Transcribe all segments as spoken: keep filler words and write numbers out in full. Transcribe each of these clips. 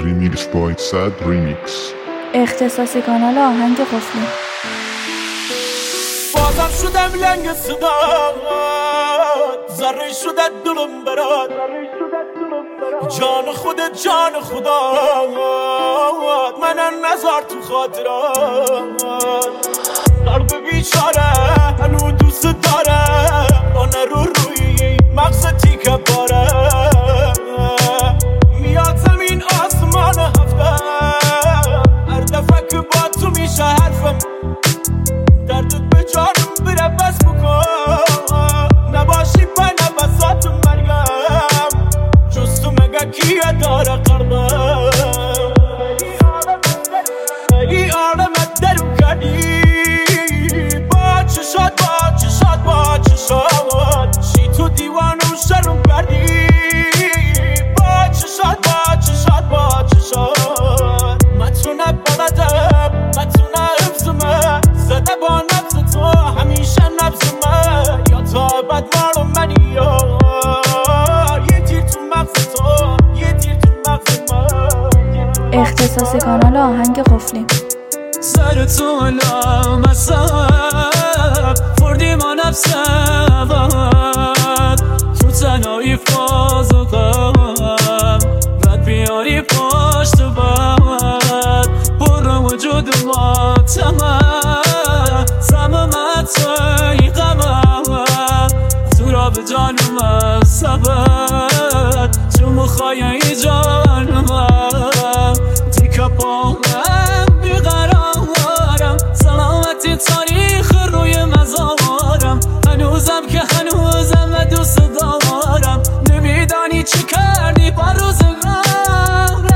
ریمیکس بای صد ریمیکس. اختصاصی کانال آهنگ قفلی. بازم شدم لنگ صدات، ذره شده دلم برات، جان خودت جان خدات، منم نذار تو خاطرات. قلب بیچاره هنو دوست داره، آنه رو روی مغز تیکه باره، میاد زمین آسمان هفته، هر دفعه که با تو میشه حرفم، دردت به جانم بره بس بکن، نباشی با نفسات مرگم، جز تو مگه کیه داره قلبم. ای عالمت درو کردی با چشات، با چشات، با چشات، شی تو دیوانم شرم کردی با چشات، با چشات، با چشات. متونه بلدم متونه حفظمه، زده با نبض تو همیشه نبضمه، یا تا بد مارو منی یا یه تیر تو مغز تو، یه تیر تو مغز من. اختصاصی کانال آهنگ قفلی. سر تو علام اصاب فردی ما نفسد، تو تنهایی فاز و غم رد بیاری پشت بد، برو وجود ما تمام سممت توی غمم، تو را به جانم از سبت تو مخوایی جانم، تیکه پاهم بیقرارم، سلامتی تاریخ روی مزارم، هنوزم که هنوزم و دوست دارم، نمیدانی چی کردی با روزگارم.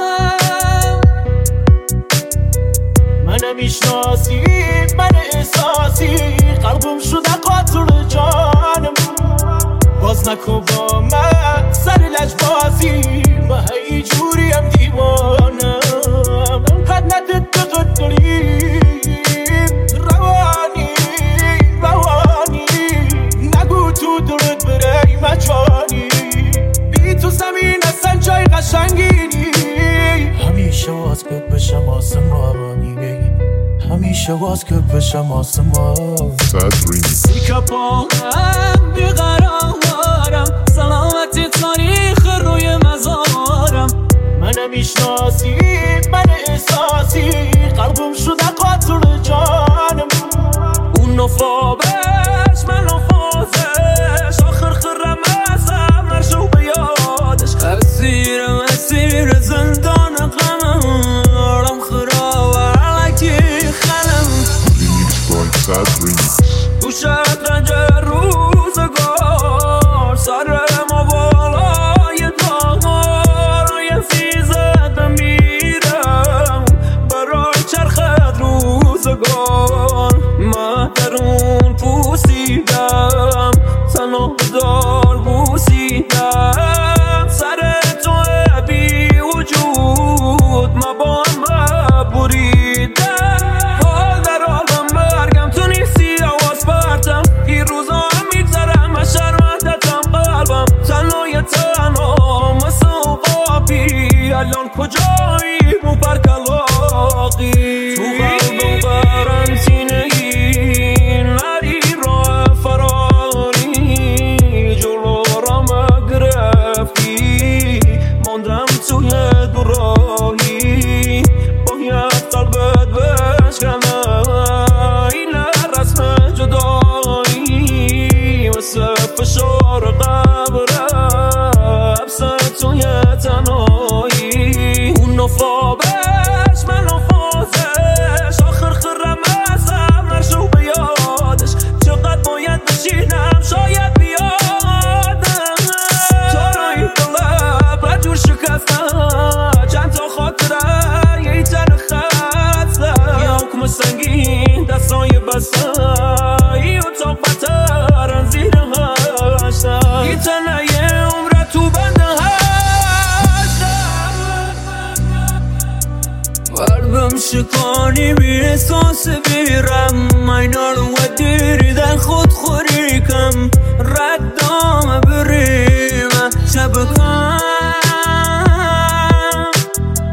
منو میشناسی من احساسی، قلبم شده قاتل جانم، باز نکن با من سر لجبازی، من هی جوریم دیوانم، انقدر ندت بقدری روانی روانی، نگو تو دلت بره مجانی، بی تو زمین اصلا جای قشنگی، همیشه واز که بشم آسمانی، همیشه واز که بشم آسمان. صد ریمیکس. تیکه پاهم بیقرارم، سلامتی تاریخ روی مزارم، منو میشناسی من احساسی، قلبم شده قاتل جانم، اون نفابش من نفازش، آخر خرم ازم نرشو به یادش، اسیرم اسیر زندان غمم، آرام خراب علکی خلم. ریمیکس بای صد ریمیکس. تو شطرنج روزگار سرم و بالای دار، یه فیزت میرم برای چرخت روزگار، من درون پوسیدم تنها دار بوسیدم، سر تو بی وجود مبان مبریدم، حال در آلم برگم تو نیستی آواز پرتم، این روزا هم میگذرم از شرمندتم قلبم، تنهای تنها مثل قابی، الان کجایی مو برکلاقی، تو قلبم قرنطینه ای نری راه فراری، جلو را مگرفتی ماندم توی دوراهی، باید قلبت بشکنم، این رسم جدایی، مثل فشار قبره حبست توی تنهایی، اون نفابش من نفازش، آخر خرم ازم نرشو به یادش، چقدر باید بشینم شاید بیادم، تارای دلم رجور شکستم، چند تا خاطره یه تن خسته، یه حکم سنگین دستای بسته، یه اتاق بترن زیر هشتم، یه تنه یه عمره تو بنده هشتم، قلبم شکانی بی احساس بیرم، اینا رو دیریدن خود خوری کم، ردام بریم شب کم،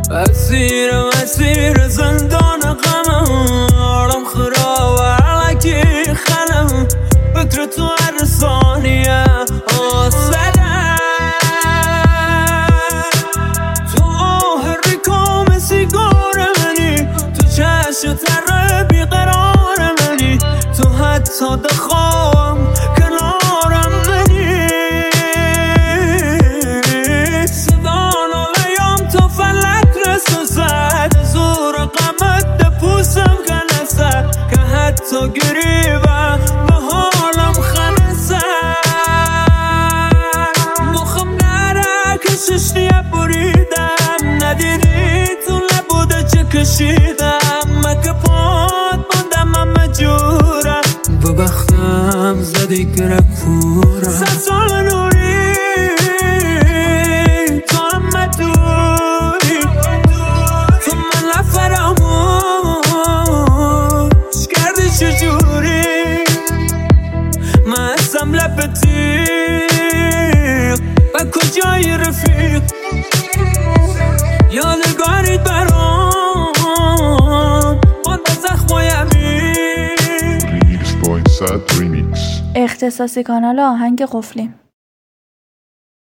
فکر تو هر ثانیه آسفلم تو آهری کام سیگار منی تو چشم تر بیقرار منی تو حتی دخوام کنارم منی صدان و لیام تو فلک رسو زد زور قمت ده پوسم کنسه که حتی گریبه به حالم خنسه مخم نره کششنیه بریدم ندیدی تو نبوده چه کشیدم مکه پاد ماندم همه جوره ببختم زدی گره کوره سه سال نوری تو همه دوری تو من لفراموش کردی چجوری من هستم لب تیغ و کجای رفیق یادگاریت برام مانده زخمای امیر Remix by Sad Remix. اختصاصی کانال آهنگ قفلی.